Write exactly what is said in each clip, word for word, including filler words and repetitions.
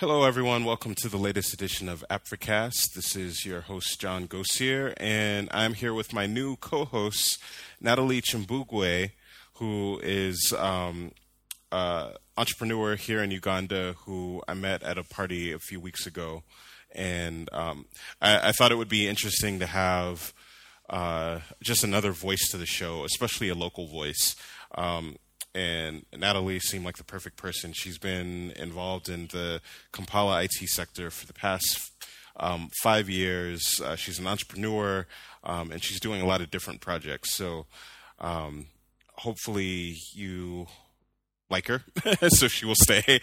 Hello, everyone. Welcome to the latest edition of Africast. This is your host, John Gosier, and I'm here with my new co-host, Natalie Chimbugwe, who is um, an entrepreneur here in Uganda who I met at a party a few weeks ago. And um, I, I thought it would be interesting to have uh, just another voice to the show, especially a local voice. Um, And Natalie seemed like the perfect person. She's been involved in the Kampala I T sector for the past um, five years. Uh, she's an entrepreneur, um, and she's doing a lot of different projects. So um, hopefully you like her, so she will stay.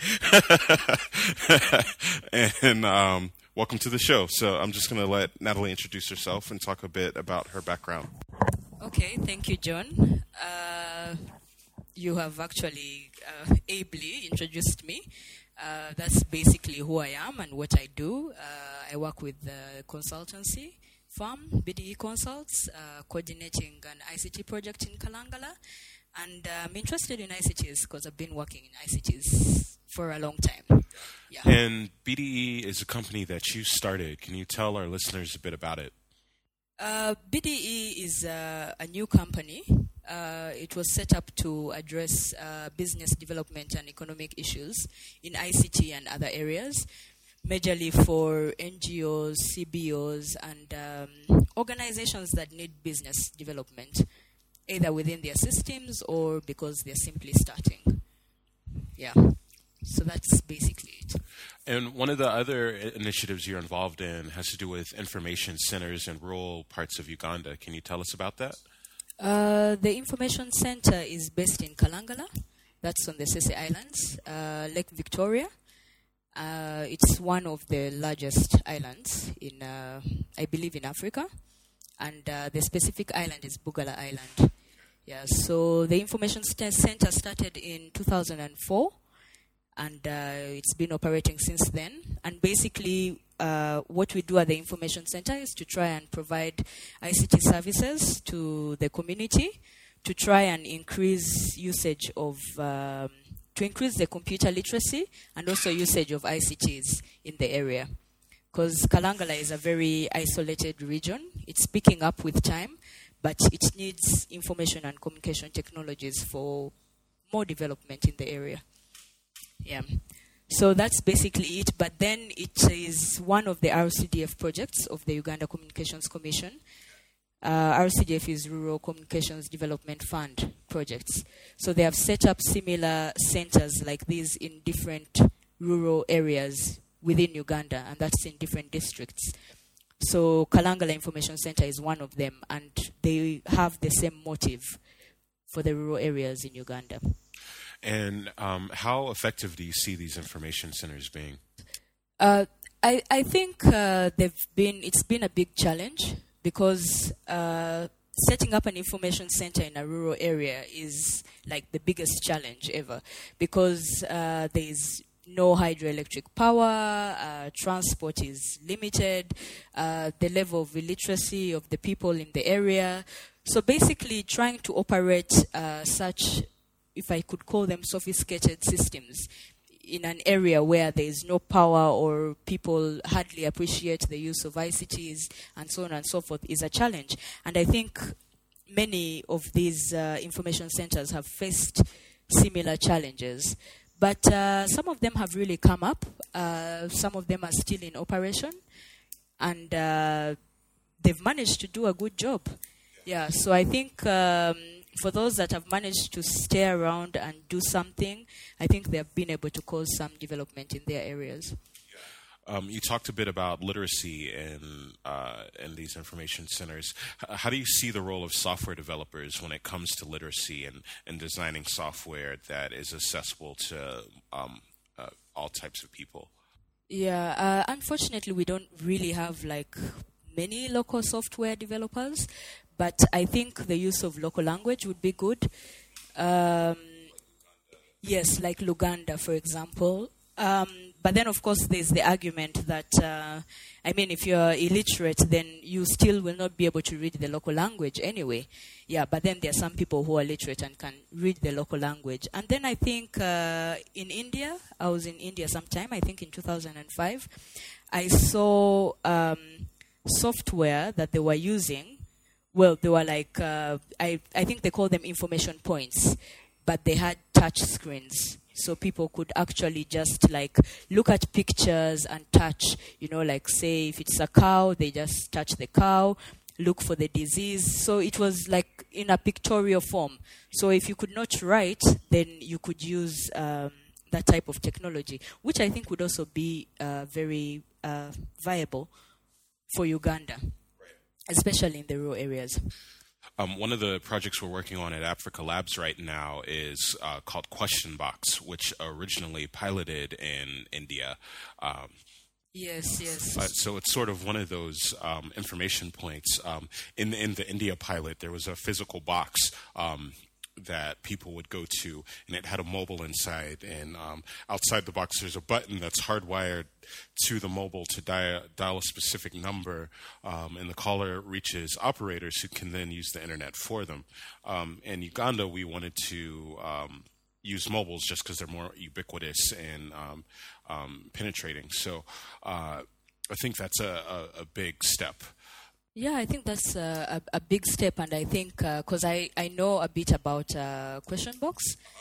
and um, welcome to the show. So I'm just going to let Natalie introduce herself and talk a bit about her background. Okay, thank you, John. Uh, You have actually uh, ably introduced me. Uh, that's basically who I am and what I do. Uh, I work with the consultancy firm, B D E Consults, uh, coordinating an I C T project in Kalangala. And uh, I'm interested in I C Ts because I've been working in I C Ts for a long time. Yeah. And B D E is a company that you started. Can you tell our listeners a bit about it? Uh, B D E is uh, a new company. Uh, it was set up to address uh, business development and economic issues in I C T and other areas, majorly for N G Os, C B Os, and um, organizations that need business development, either within their systems or because they're simply starting. Yeah. So that's basically it. And one of the other initiatives you're involved in has to do with information centers in rural parts of Uganda. Can you tell us about that? Uh, the information center is based in Kalangala. That's on the Sese Islands, uh, Lake Victoria. Uh, it's one of the largest islands in, uh, I believe, in Africa. And uh, the specific island is Bugala Island. Yeah. So the information st- center started in two thousand four. And uh, it's been operating since then. And basically, uh, what we do at the Information Center is to try and provide I C T services to the community, to try and increase usage of, um, to increase the computer literacy and also usage of I C Ts in the area. Because Kalangala is a very isolated region. It's picking up with time, but it needs information and communication technologies for more development in the area. Yeah, so that's basically it. But then it is one of the R C D F projects of the Uganda Communications Commission. Uh, R C D F is Rural Communications Development Fund projects. So they have set up similar centers like these in different rural areas within Uganda, and that's in different districts. So Kalangala Information Center is one of them, and they have the same motive for the rural areas in Uganda. And um, how effective do you see these information centers being? Uh, I, I think uh, they've been. It's been a big challenge because uh, setting up an information center in a rural area is like the biggest challenge ever, because uh, there is no hydroelectric power, uh, transport is limited, uh, the level of illiteracy of the people in the area. So basically, trying to operate uh, such, if I could call them sophisticated systems, in an area where there is no power or people hardly appreciate the use of I C Ts and so on and so forth is a challenge. And I think many of these uh, information centers have faced similar challenges. But uh, some of them have really come up. Uh, some of them are still in operation. And uh, they've managed to do a good job. Yeah, so I think um, for those that have managed to stay around and do something, I think they have been able to cause some development in their areas. Um, you talked a bit about literacy in, uh, in these information centers. H- how do you see the role of software developers when it comes to literacy and, and designing software that is accessible to um, uh, all types of people? Yeah, uh, unfortunately, we don't really have like many local software developers, but I think the use of local language would be good. Um, yes, like Luganda, for example. Um, but then, of course, there's the argument that, uh, I mean, if you're illiterate, then you still will not be able to read the local language anyway. Yeah, but then there are some people who are literate and can read the local language. And then I think uh, in India, I was in India sometime, I think in two thousand five, I saw um, software that they were using. Well, they were like, uh, I, I think they call them information points, but they had touch screens. So people could actually just like look at pictures and touch, you know, like say if it's a cow, they just touch the cow, look for the disease. So it was like in a pictorial form. So if you could not write, then you could use um, that type of technology, which I think would also be uh, very uh, viable for Uganda, especially in the rural areas. Um, one of the projects we're working on at Africa Labs right now is uh, called Question Box, which originally piloted in India. Um, yes, yes. Uh, so it's sort of one of those um, information points. Um, in, in the India pilot, there was a physical box um, that people would go to, and it had a mobile inside. And um, outside the box, there's a button that's hardwired to the mobile to dial, dial a specific number, um, and the caller reaches operators who can then use the internet for them. Um, in Uganda, we wanted to um, use mobiles just because they're more ubiquitous and um, um, penetrating. So uh, I think that's a, a, a big step. Yeah, I think that's a, a, a big step, and I think because uh, I, I know a bit about uh, Question Box,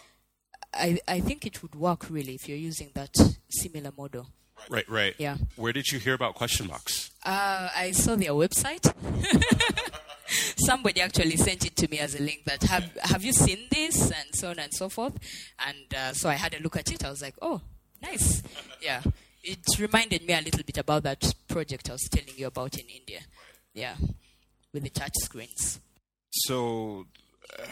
I I think it would work really if you're using that similar model. Right, right. Yeah. Where did you hear about Question Box? Uh, I saw their website. Somebody actually sent it to me as a link that have have you seen this, and so on and so forth. And uh, so I had a look at it. I was like, oh, nice. Yeah, it reminded me a little bit about that project I was telling you about in India. Yeah, with the touch screens. So, uh,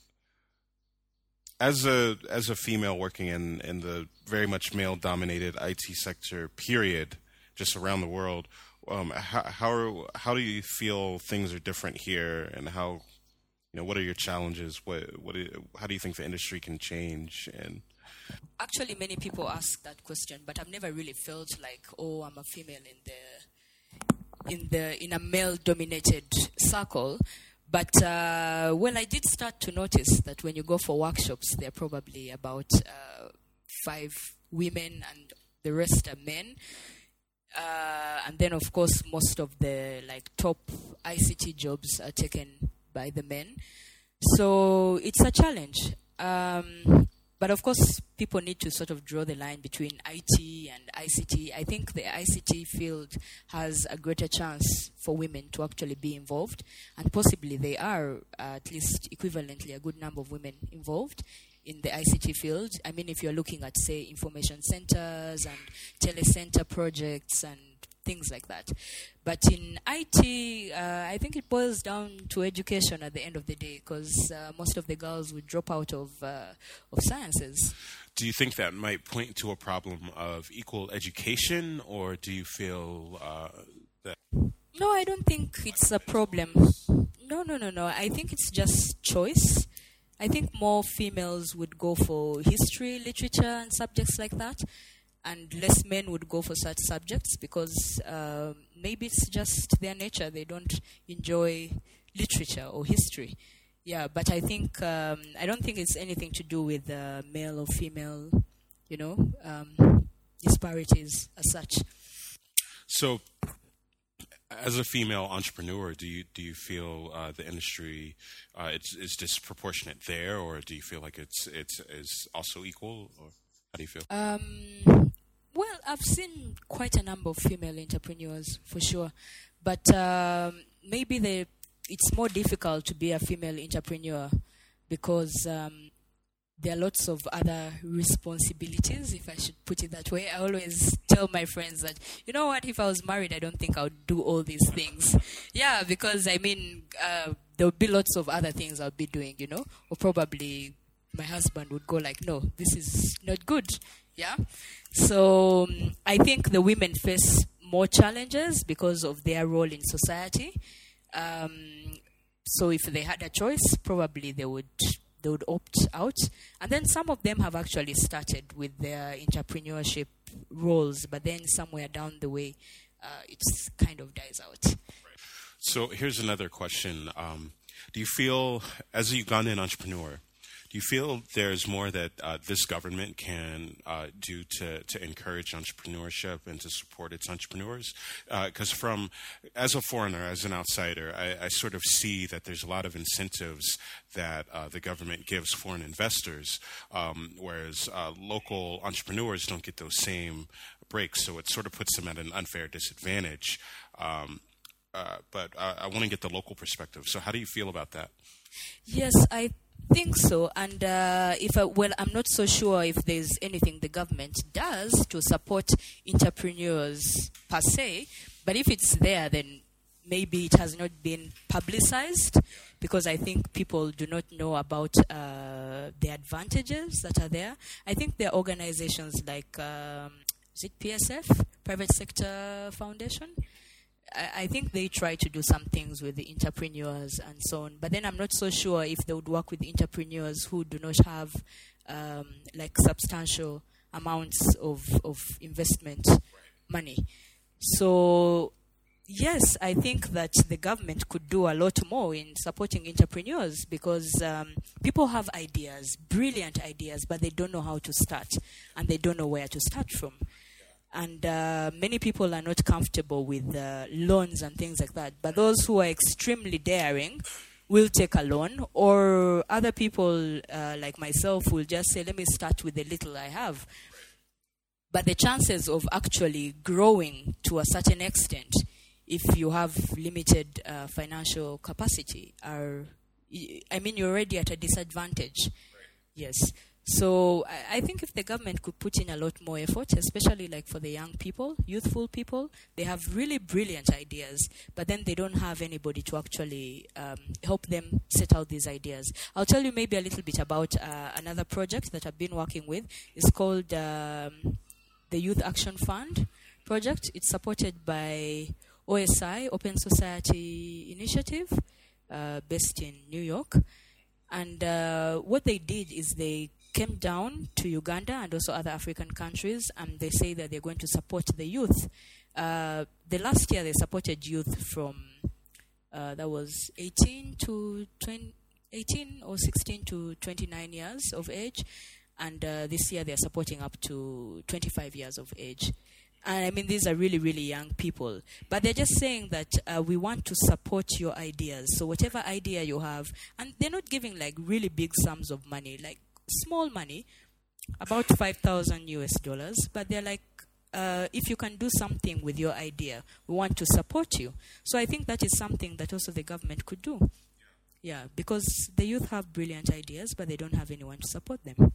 as a as a female working in, in the very much male-dominated I T sector, period, just around the world, um, how how, are, how do you feel things are different here, and how, you know, what are your challenges? What what do, how do you think the industry can change? And actually, many people ask that question, but I've never really felt like, oh, I'm a female in the. in the in a male-dominated circle. But, uh, well, I did start to notice that when you go for workshops, there are probably about uh, five women and the rest are men. Uh, and then, of course, most of the, like, top I C T jobs are taken by the men. So it's a challenge. Um But of course, people need to sort of draw the line between I T and I C T. I think the I C T field has a greater chance for women to actually be involved, and possibly they are uh, at least equivalently a good number of women involved in the I C T field. I mean, if you're looking at, say, information centers and telecenter projects and things like that. But in I T, uh, I think it boils down to education at the end of the day, because uh, most of the girls would drop out of uh, of sciences. Do you think that might point to a problem of equal education, or do you feel uh, that? No, I don't think it's a problem. No, no, no, no. I think it's just choice. I think more females would go for history, literature, and subjects like that, and less men would go for such subjects because uh, maybe it's just their nature. They don't enjoy literature or history. Yeah, but I think, um, I don't think it's anything to do with uh, male or female, you know, um, disparities as such. So, as a female entrepreneur, do you do you feel uh, the industry uh, it's, is disproportionate there, or do you feel like it's it's is also equal, or how do you feel? Um, well, I've seen quite a number of female entrepreneurs, for sure. But um, maybe the, it's more difficult to be a female entrepreneur because um, there are lots of other responsibilities, if I should put it that way. I always tell my friends that, you know what, if I was married, I don't think I would do all these things. Yeah, because, I mean, uh, there would be lots of other things I would be doing, you know, or probably my husband would go like, no, this is not good. Yeah. So um, I think the women face more challenges because of their role in society. Um, so if they had a choice, probably they would they would opt out. And then some of them have actually started with their entrepreneurship roles, but then somewhere down the way, uh, it's kind of dies out. So here's another question. Um, do you feel, as a Ugandan entrepreneur, do you feel there's more that uh, this government can uh, do to, to encourage entrepreneurship and to support its entrepreneurs? Because uh, from, as a foreigner, as an outsider, I, I sort of see that there's a lot of incentives that uh, the government gives foreign investors, um, whereas uh, local entrepreneurs don't get those same breaks. So it sort of puts them at an unfair disadvantage. Um, uh, but uh, I want to get the local perspective. So how do you feel about that? Yes, I think so, and uh, if I, well, I'm not so sure if there's anything the government does to support entrepreneurs per se, but if it's there, then maybe it has not been publicized, because I think people do not know about uh, the advantages that are there. I think there are organizations like, um, is it P S F, Private Sector Foundation? I think they try to do some things with the entrepreneurs and so on, but then I'm not so sure if they would work with entrepreneurs who do not have um, like substantial amounts of, of investment money. So yes, I think that the government could do a lot more in supporting entrepreneurs, because um, people have ideas, brilliant ideas, but they don't know how to start, and they don't know where to start from. And uh, many people are not comfortable with uh, loans and things like that. But those who are extremely daring will take a loan, or other people uh, like myself will just say, let me start with the little I have. But the chances of actually growing to a certain extent, if you have limited uh, financial capacity, are, I mean, you're already at a disadvantage. Yes. So I, I think if the government could put in a lot more effort, especially like for the young people, youthful people, they have really brilliant ideas, but then they don't have anybody to actually um, help them set out these ideas. I'll tell you maybe a little bit about uh, another project that I've been working with. It's called um, the Youth Action Fund project. It's supported by O S I, Open Society Initiative, uh, based in New York. And uh, what they did is they came down to Uganda and also other African countries, and they say that they're going to support the youth. Uh, the last year they supported youth from, uh, that was eighteen to twenty, eighteen or sixteen to twenty-nine years of age, and uh, this year they're supporting up to twenty-five years of age. And I mean, these are really, really young people. But they're just saying that uh, we want to support your ideas. So whatever idea you have, and they're not giving like really big sums of money, like small money, about five thousand U S dollars. But they're like, uh, if you can do something with your idea, we want to support you. So I think that is something that also the government could do. Yeah, because the youth have brilliant ideas, but they don't have anyone to support them.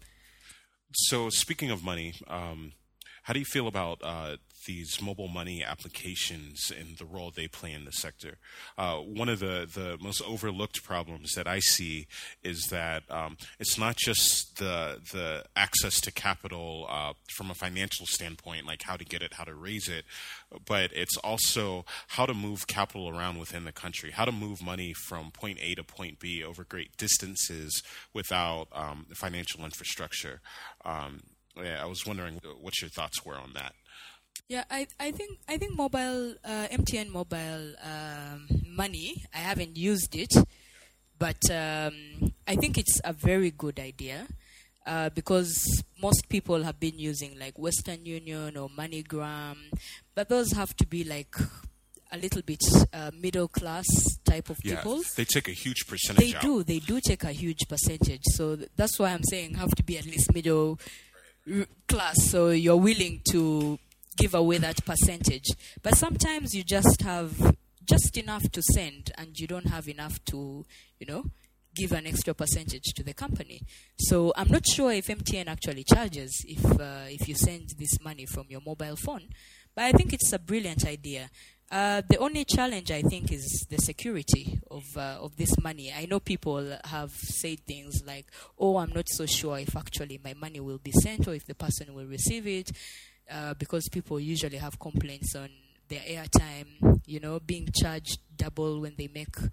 So speaking of money, um, how do you feel about uh, these mobile money applications and the role they play in the sector? Uh, one of the, the most overlooked problems that I see is that um, it's not just the the access to capital uh, from a financial standpoint, like how to get it, how to raise it, but it's also how to move capital around within the country, how to move money from point A to point B over great distances without um, financial infrastructure. Um, Yeah, I was wondering what your thoughts were on that. Yeah, I, I think I think mobile uh, M T N mobile um, money. I haven't used it, but um, I think it's a very good idea uh, because most people have been using like Western Union or MoneyGram, but those have to be like a little bit uh, middle class type of yeah, people. They take a huge percentage. They out. do. They do take a huge percentage. So th- that's why I'm saying have to be at least middle class, so you're willing to give away that percentage. But sometimes you just have just enough to send and you don't have enough to, you know, give an extra percentage to the company. So I'm not sure if M T N actually charges if uh, if you send this money from your mobile phone, but I think it's a brilliant idea. Uh, the only challenge, I think, is the security of uh, of this money. I know people have said things like, oh, I'm not so sure if actually my money will be sent or if the person will receive it, uh, because people usually have complaints on their airtime, you know, being charged double when they make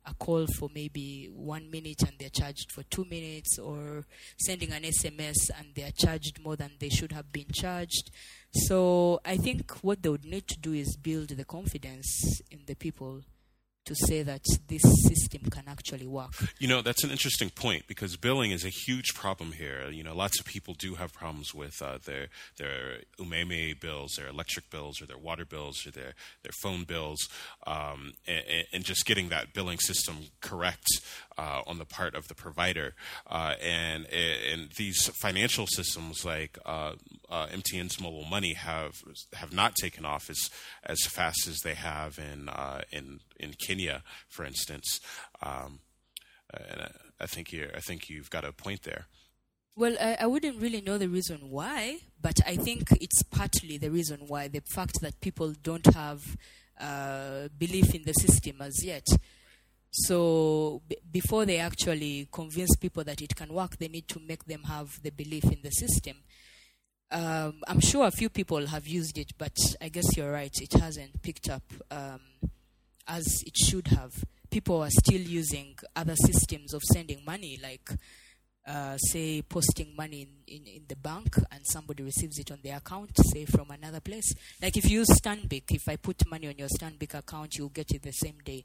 a call for maybe one minute and they're charged for two minutes, or sending an S M S and they're charged more than they should have been charged. So I think what they would need to do is build the confidence in the people to say that this system can actually work. You know, that's an interesting point, because billing is a huge problem here. You know, lots of people do have problems with uh, their their Umeme bills, their electric bills, or their water bills, or their, their phone bills, um, and, and just getting that billing system correct uh, on the part of the provider. Uh, and, and these financial systems like uh, uh, M T N's Mobile Money have have not taken off as as fast as they have in uh, in in Kenya, for instance. Um, and I, I think you I think you've got a point there. Well, I, I wouldn't really know the reason why, but I think it's partly the reason why, the fact that people don't have uh, belief in the system as yet. So b- before they actually convince people that it can work, they need to make them have the belief in the system. Um, I'm sure a few people have used it, but I guess you're right, it hasn't picked up um, as it should have. People are still using other systems of sending money, like uh, say posting money in, in, in the bank and somebody receives it on their account, say from another place. Like if you use Stanbic, if I put money on your Stanbic account, you'll get it the same day,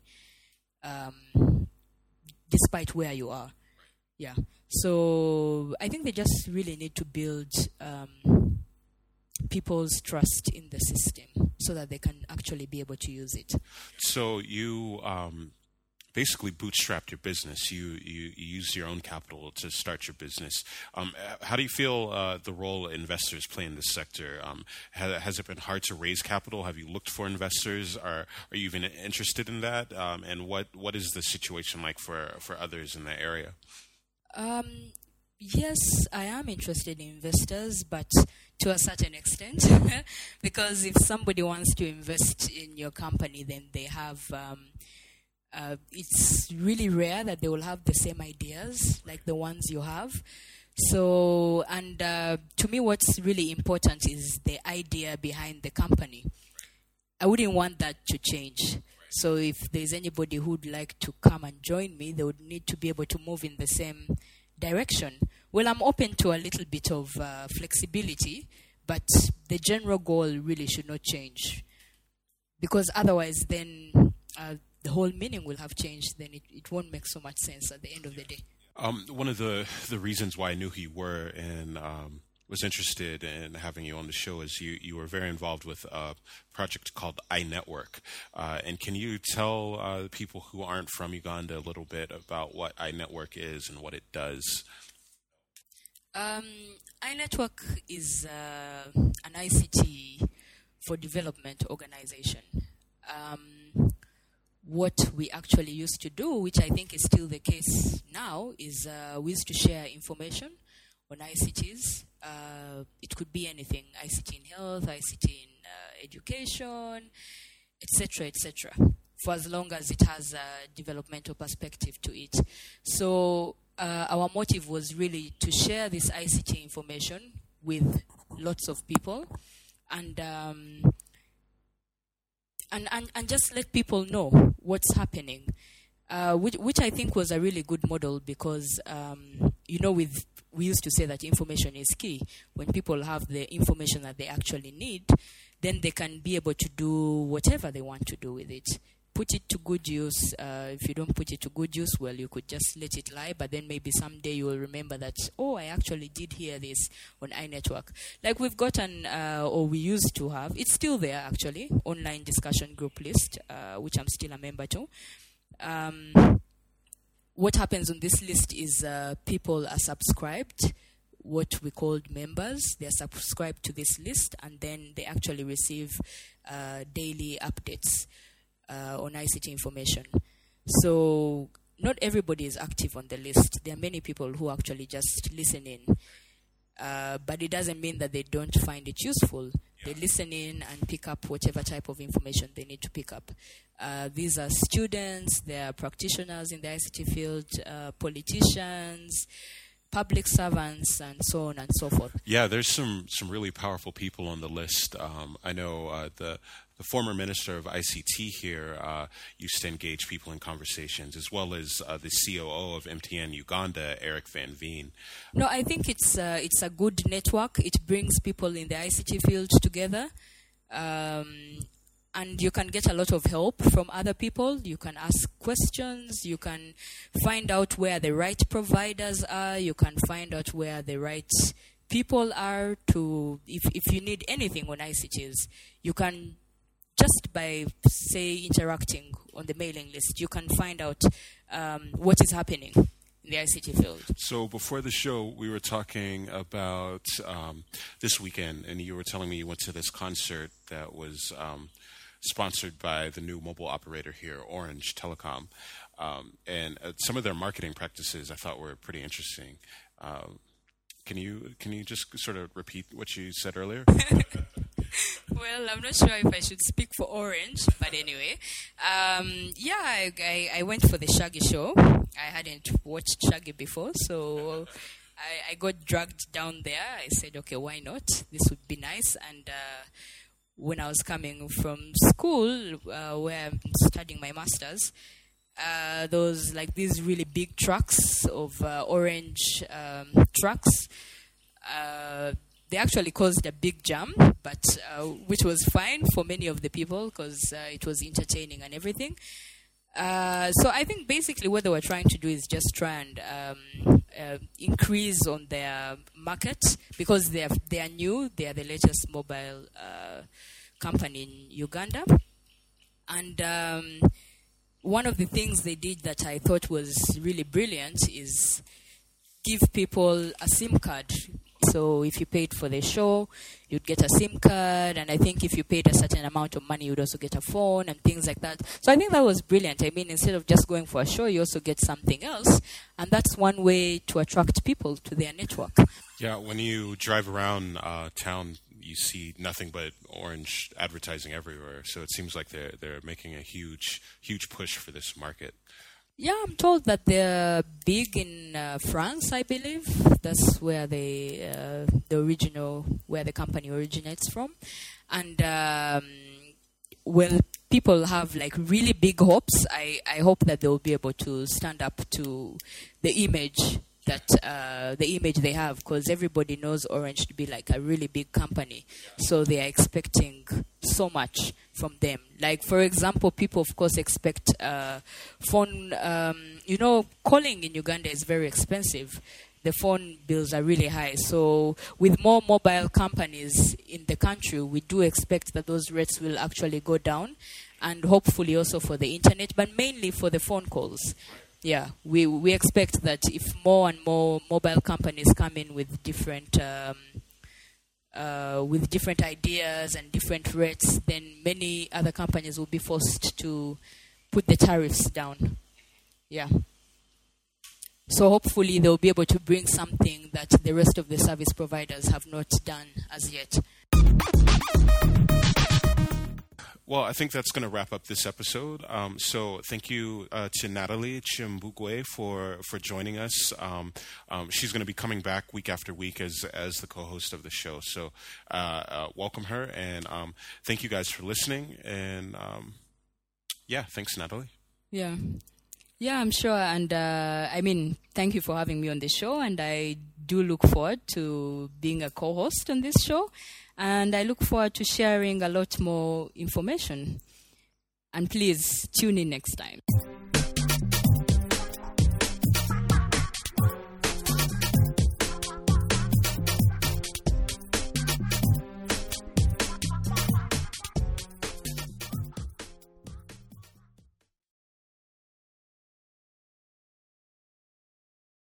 um, despite where you are. Yeah. So I think they just really need to build um, people's trust in the system so that they can actually be able to use it. So you um, basically bootstrapped your business. You, you you used your own capital to start your business. Um, how do you feel uh, the role investors play in this sector? Um, has, has it been hard to raise capital? Have you looked for investors? Are are you even interested in that? Um, and what, what is the situation like for, for others in the area? Um, yes, I am interested in investors, but to a certain extent, because if somebody wants to invest in your company, then they have, um, uh, it's really rare that they will have the same ideas like the ones you have. So, and uh, to me, what's really important is the idea behind the company. I wouldn't want that to change. So if there's anybody who'd like to come and join me, they would need to be able to move in the same direction. Well, I'm open to a little bit of uh, flexibility, but the general goal really should not change. Because otherwise then uh, the whole meaning will have changed. Then it, it won't make so much sense at the end of the day. Um, one of the, the reasons why I knew who you were and um, was interested in having you on the show is you, you were very involved with a project called iNetwork. Uh, and can you tell uh, people who aren't from Uganda a little bit about what iNetwork is and what it does? Um, iNetwork is uh, an I C T for development organization. Um, what we actually used to do, which I think is still the case now, is uh, we used to share information on I C Ts. Uh, it could be anything: I C T in health, I C T in uh, education, et cetera, et cetera. For as long as it has a developmental perspective to it. So uh, our motive was really to share this I C T information with lots of people, and um, and, and and just let people know what's happening, uh, which which I think was a really good model, because um, you know with we used to say that information is key. When people have the information that they actually need, then they can be able to do whatever they want to do with it. Put it to good use. Uh, if you don't put it to good use, well, you could just let it lie, but then maybe someday you will remember that, oh, I actually did hear this on iNetwork. Like we've gotten, uh, or we used to have, it's still there actually, online discussion group list, uh, which I'm still a member to. Um, what happens on this list is uh, people are subscribed, what we called members. They're subscribed to this list, and then they actually receive uh, daily updates uh, on I C T information. So not everybody is active on the list. There are many people who actually just listen in. Uh, but it doesn't mean that they don't find it useful. They listen in and pick up whatever type of information they need to pick up. Uh, these are students, they are practitioners in the I C T field, uh, politicians, public servants, and so on and so forth. Yeah, there's some, some really powerful people on the list. Um, I know uh, the the former minister of I C T here, uh, used to engage people in conversations, as well as uh, the C O O of M T N Uganda, Eric Van Veen. No, I think it's uh, it's a good network. It brings people in the I C T field together. Um, and you can get a lot of help from other people. You can ask questions. You can find out where the right providers are. You can find out where the right people are to, if, if you need anything on I C Ts, you can, just by, say, interacting on the mailing list, you can find out um, what is happening in the I C T field. So before the show, we were talking about um, this weekend, and you were telling me you went to this concert that was um, sponsored by the new mobile operator here, Orange Telecom. Um, and uh, some of their marketing practices I thought were pretty interesting. Um, can you can you just sort of repeat what you said earlier? Well, I'm not sure if I should speak for Orange, but anyway. Um, yeah, I, I, I went for the Shaggy show. I hadn't watched Shaggy before, so I, I got dragged down there. I said, okay, why not? This would be nice. And uh, when I was coming from school, uh, where I'm studying my master's, uh, there was like these really big trucks of uh, Orange um, trucks. Uh, They actually caused a big jam, but uh, which was fine for many of the people because uh, it was entertaining and everything. Uh, so I think basically what they were trying to do is just try and um, uh, increase on their market because they are they are new. They are the latest mobile uh, company in Uganda, and um, one of the things they did that I thought was really brilliant is give people a SIM card. So if you paid for the show, you'd get a SIM card, and I think if you paid a certain amount of money, you'd also get a phone and things like that. So I think that was brilliant. I mean, instead of just going for a show, you also get something else, and that's one way to attract people to their network. Yeah, when you drive around uh, town, you see nothing but Orange advertising everywhere. So it seems like they're they're making a huge huge push for this market. Yeah, I'm told that they're big in uh, France, I believe. That's where they, uh, the original, where the company originates from. And, um, well, people have like really big hopes. I, I hope that they'll be able to stand up to the image that, uh, the image they have, because everybody knows Orange to be like a really big company. So they are expecting so much from them. Like, for example, people, of course, expect uh, phone, um, you know, calling in Uganda is very expensive. The phone bills are really high. So with more mobile companies in the country, we do expect that those rates will actually go down, and hopefully also for the internet, but mainly for the phone calls. Yeah, we, we expect that if more and more mobile companies come in with different... Um, Uh, with different ideas and different rates, then many other companies will be forced to put the tariffs down. Yeah. So hopefully they'll be able to bring something that the rest of the service providers have not done as yet. Well, I think that's going to wrap up this episode. Um, so thank you uh, to Natalie Chimbugwe for, for joining us. Um, um, she's going to be coming back week after week as as the co-host of the show. So uh, uh, welcome her, and um, thank you guys for listening. And um, yeah, thanks, Natalie. Yeah. Yeah, I'm sure. And uh, I mean, thank you for having me on the show. And I do look forward to being a co-host on this show. And I look forward to sharing a lot more information. And please tune in next time.